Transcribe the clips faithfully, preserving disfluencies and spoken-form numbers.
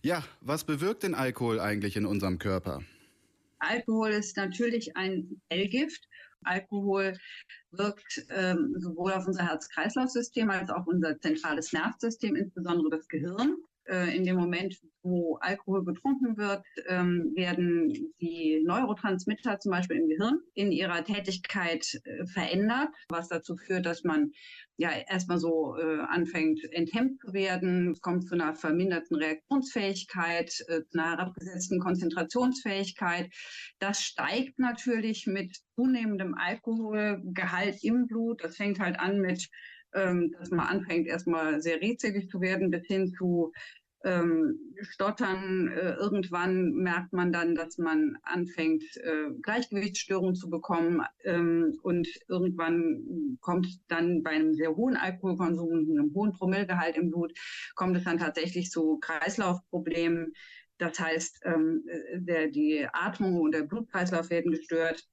Ja, was bewirkt denn Alkohol eigentlich in unserem Körper? Alkohol ist natürlich ein Zellgift. Alkohol wirkt ähm, sowohl auf unser Herz-Kreislauf-System als auch unser zentrales Nervensystem, insbesondere das Gehirn. Äh, in dem Moment, wo Alkohol getrunken wird, ähm, werden die Neurotransmitter zum Beispiel im Gehirn in ihrer Tätigkeit äh, verändert, was dazu führt, dass man ja erstmal so äh, anfängt, enthemmt zu werden. Es kommt zu einer verminderten Reaktionsfähigkeit, äh, zu einer herabgesetzten Konzentrationsfähigkeit. Das steigt natürlich mit zunehmendem Alkoholgehalt im Blut. Das fängt halt an mit, ähm, dass man anfängt, erstmal sehr redselig zu werden, bis hin zu ähm, Stottern. Äh, irgendwann merkt man dann, dass man anfängt, äh, Gleichgewichtsstörungen zu bekommen. Ähm, und irgendwann kommt dann bei einem sehr hohen Alkoholkonsum, einem hohen Promillegehalt im Blut, kommt es dann tatsächlich zu Kreislaufproblemen. Das heißt, ähm, der, die Atmung und der Blutkreislauf werden gestört.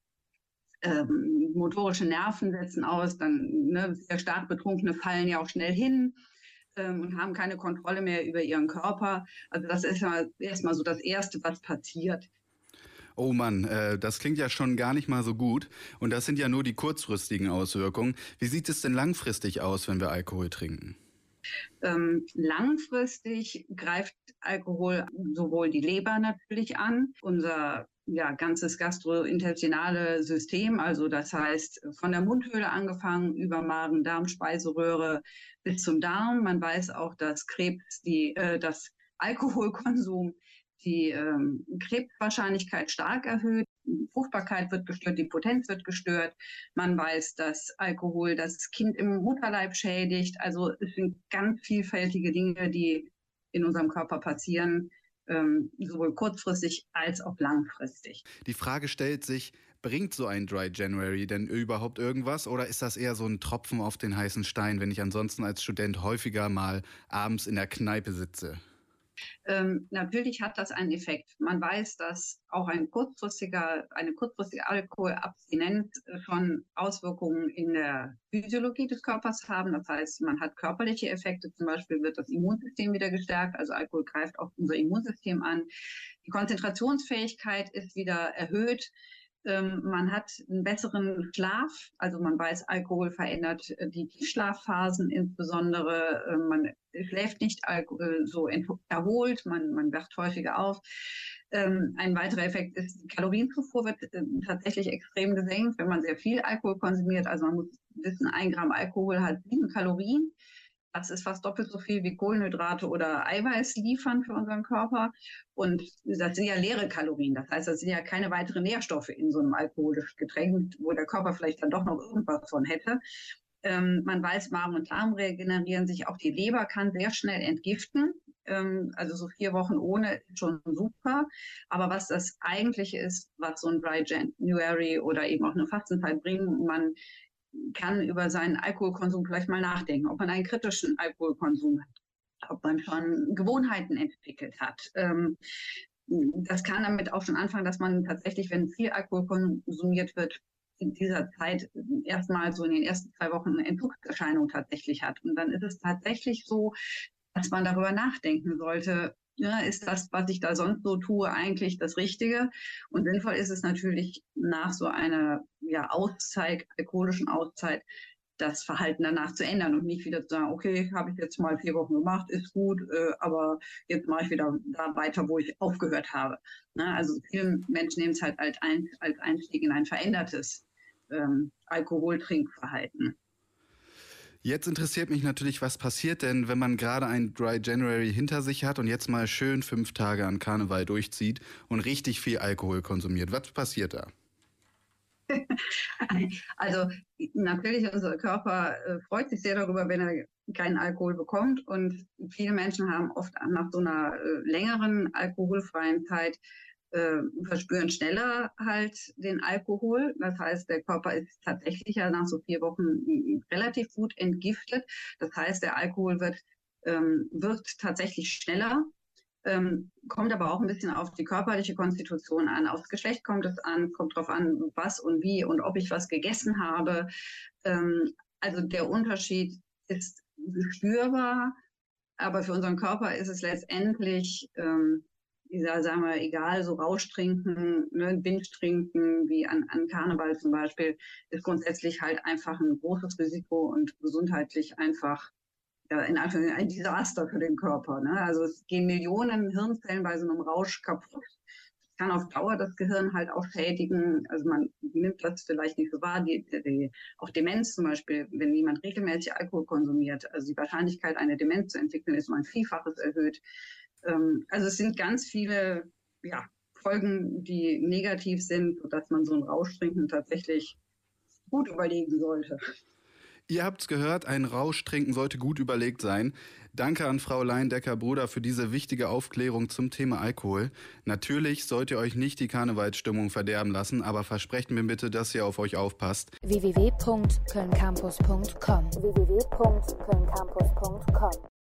Ähm, motorische Nerven setzen aus, dann ne, sehr stark Betrunkene fallen ja auch schnell hin ähm, und haben keine Kontrolle mehr über ihren Körper. Also das ist ja erstmal so das Erste, was passiert. Oh Mann, äh, das klingt ja schon gar nicht mal so gut. Und das sind ja nur die kurzfristigen Auswirkungen. Wie sieht es denn langfristig aus, wenn wir Alkohol trinken? Ähm, langfristig greift Alkohol sowohl die Leber natürlich an, unser ja, ganzes gastrointestinale System, also das heißt von der Mundhöhle angefangen über Magen, Darm, Speiseröhre bis zum Darm. Man weiß auch, dass Krebs, die, äh, das Alkoholkonsum die ähm, Krebswahrscheinlichkeit stark erhöht. Die Fruchtbarkeit wird gestört, die Potenz wird gestört. Man weiß, dass Alkohol das Kind im Mutterleib schädigt. Also es sind ganz vielfältige Dinge, die in unserem Körper passieren, ähm, sowohl kurzfristig als auch langfristig. Die Frage stellt sich, bringt so ein Dry January denn überhaupt irgendwas oder ist das eher so ein Tropfen auf den heißen Stein, wenn ich ansonsten als Student häufiger mal abends in der Kneipe sitze? Ähm, natürlich hat das einen Effekt. Man weiß, dass auch ein kurzfristiger, eine kurzfristige Alkoholabstinenz schon Auswirkungen in der Physiologie des Körpers haben. Das heißt, man hat körperliche Effekte. Zum Beispiel wird das Immunsystem wieder gestärkt. Also Alkohol greift auch unser Immunsystem an. Die Konzentrationsfähigkeit ist wieder erhöht. Ähm, man hat einen besseren Schlaf, also man weiß, Alkohol verändert die Tiefschlafphasen insbesondere. Äh, man schläft nicht Alkohol, so erholt, man, man wacht häufiger auf. Ähm, ein weiterer Effekt ist, die Kalorienzufuhr wird äh, tatsächlich extrem gesenkt, wenn man sehr viel Alkohol konsumiert. Also man muss wissen, ein Gramm Alkohol hat sieben Kalorien. Das ist fast doppelt so viel wie Kohlenhydrate oder Eiweiß liefern für unseren Körper. Und das sind ja leere Kalorien. Das heißt, das sind ja keine weiteren Nährstoffe in so einem alkoholischen Getränk, wo der Körper vielleicht dann doch noch irgendwas von hätte. Ähm, man weiß, Magen und Darm regenerieren sich. Auch die Leber kann sehr schnell entgiften. Ähm, also so vier Wochen ohne ist schon super. Aber was das eigentliche ist, was so ein Dry January oder eben auch eine Fastenzeit bringt, man kann über seinen Alkoholkonsum vielleicht mal nachdenken, ob man einen kritischen Alkoholkonsum hat, ob man schon Gewohnheiten entwickelt hat. Ähm, das kann damit auch schon anfangen, dass man tatsächlich, wenn viel Alkohol konsumiert wird, in dieser Zeit erstmal so in den ersten zwei Wochen eine Entzugserscheinung tatsächlich hat. Und dann ist es tatsächlich so, dass man darüber nachdenken sollte, ja, ist das, was ich da sonst so tue, eigentlich das Richtige? Und sinnvoll ist es natürlich nach so einer ja, Auszeit, alkoholischen Auszeit, das Verhalten danach zu ändern und nicht wieder zu sagen, okay, habe ich jetzt mal vier Wochen gemacht, ist gut, äh, aber jetzt mache ich wieder da weiter, wo ich aufgehört habe. Ne? Also viele Menschen nehmen es halt als, ein, als Einstieg in ein verändertes ähm, Alkoholtrinkverhalten. Jetzt interessiert mich natürlich, was passiert denn, wenn man gerade ein Dry January hinter sich hat und jetzt mal schön fünf Tage an Karneval durchzieht und richtig viel Alkohol konsumiert. Was passiert da? Also natürlich, unser Körper äh, freut sich sehr darüber, wenn er keinen Alkohol bekommt. Und viele Menschen haben oft nach so einer äh, längeren alkoholfreien Zeit äh, verspüren schneller halt den Alkohol. Das heißt, der Körper ist tatsächlich ja nach so vier Wochen relativ gut entgiftet. Das heißt, der Alkohol wird, ähm, wirkt tatsächlich schneller. Ähm, kommt aber auch ein bisschen auf die körperliche Konstitution an. Aufs Geschlecht kommt es an, kommt darauf an, was und wie und ob ich was gegessen habe. Ähm, also der Unterschied ist spürbar, Aber für unseren Körper ist es letztendlich, ähm, dieser, sagen wir, egal, so Rausch trinken, ne, Binge trinken, wie an, an Karneval zum Beispiel, ist grundsätzlich halt einfach ein großes Risiko und gesundheitlich einfach, ja, in Anführungszeichen ein Desaster für den Körper. Ne? Also es gehen Millionen Hirnzellen bei so einem Rausch kaputt. Kann auf Dauer das Gehirn halt auch schädigen. Also man nimmt das vielleicht nicht so wahr. Die, die, auch Demenz zum Beispiel, wenn jemand regelmäßig Alkohol konsumiert, also die Wahrscheinlichkeit, eine Demenz zu entwickeln, ist um ein Vielfaches erhöht. Ähm, also es sind ganz viele ja, Folgen, die negativ sind, sodass man so ein Rauschtrinken tatsächlich gut überlegen sollte. Ihr habt's gehört, ein Rauschtrinken sollte gut überlegt sein. Danke an Frau Leindecker-Bruder für diese wichtige Aufklärung zum Thema Alkohol. Natürlich sollt ihr euch nicht die Karnevalsstimmung verderben lassen, aber versprecht mir bitte, dass ihr auf euch aufpasst. w w w punkt köln campus punkt com w w w punkt köln campus punkt com